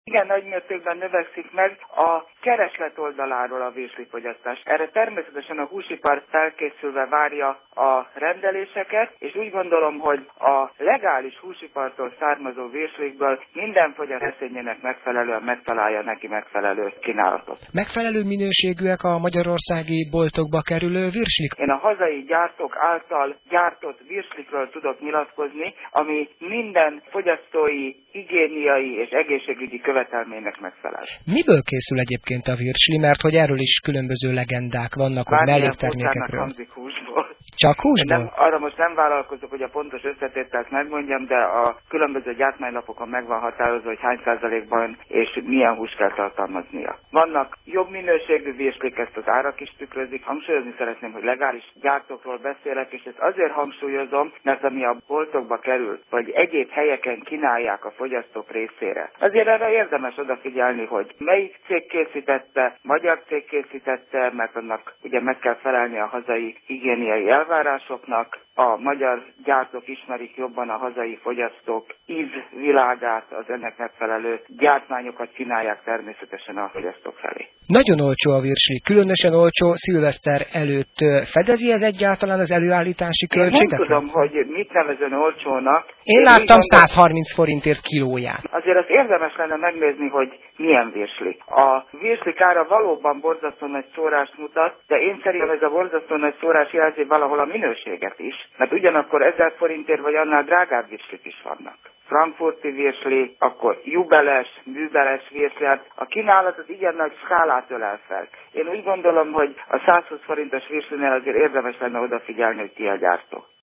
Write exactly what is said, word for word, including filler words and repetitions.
Igen, nagy mértékben növekszik meg a kereslet oldaláról a virslifogyasztás. Erre természetesen a húsipar felkészülve várja a rendeléseket, és úgy gondolom, hogy a legális húsipartól származó virslikből minden fogyasztó eszényének megfelelően megtalálja neki megfelelő kínálatot. Megfelelő minőségűek a magyarországi boltokba kerülő virslik? Én a hazai gyártók által gyártott virslikről tudok nyilatkozni, ami minden fogyasztói, higiéniai és egészségügyi követelménynek megfelel. Miből készül egyébként a virsli, mert hogy erről is különböző legendák vannak, hogy melléktermékekről. Hangzik húsból. Csak húsból? Nem, arra most nem vállalkozok, hogy a pontos összetételt megmondjam, de a különböző gyártmánylapokon meg van határozva, hogy hány százalékban és milyen húst kell tartalmaznia. Vannak jobb minőségű virslik, ezt az árak is tükrözik. Hangsúlyozni szeretném, hogy legális gyártókról beszélek, és ezt azért hangsúlyozom, mert ami a boltokba kerül, vagy egyéb helyeken kínálják a fogyasztók részére. Azért erre érdemes odafigyelni, hogy melyik cég készítette, magyar cég készítette, mert annak ugye meg kell felelni a hazai higiéniai elvárásoknak. A magyar gyártók ismerik jobban a hazai fogyasztók ízvilágát, az ennek megfelelő gyártmányokat kínálják természetesen a fogyasztók felé. Nagyon olcsó a virsli, különösen olcsó szilveszter előtt. Fedezi ez egyáltalán az előállítási költségeket? Én nem tudom, hogy mit nevezön olcsónak. Én, Én láttam százharminc forintért kilóját. Azért az érdemes lenne megnézni, hogy milyen virsli. A virslik ára valóban borzasztó nagy szórást mutat, de én szerintem ez a borzasztó nagy szórás jelzi valahol a minőséget is, mert ugyanakkor ezer forintért vagy annál drágább virslik is vannak. Frankfurti virsli, akkor jubeles, műbeles virsli, hát a kínálat az igen nagy skálát ölel fel. Én úgy gondolom, hogy a százhúsz forintos virslinél azért érdemes lenne odafigyelni, hogy ki a gyártó.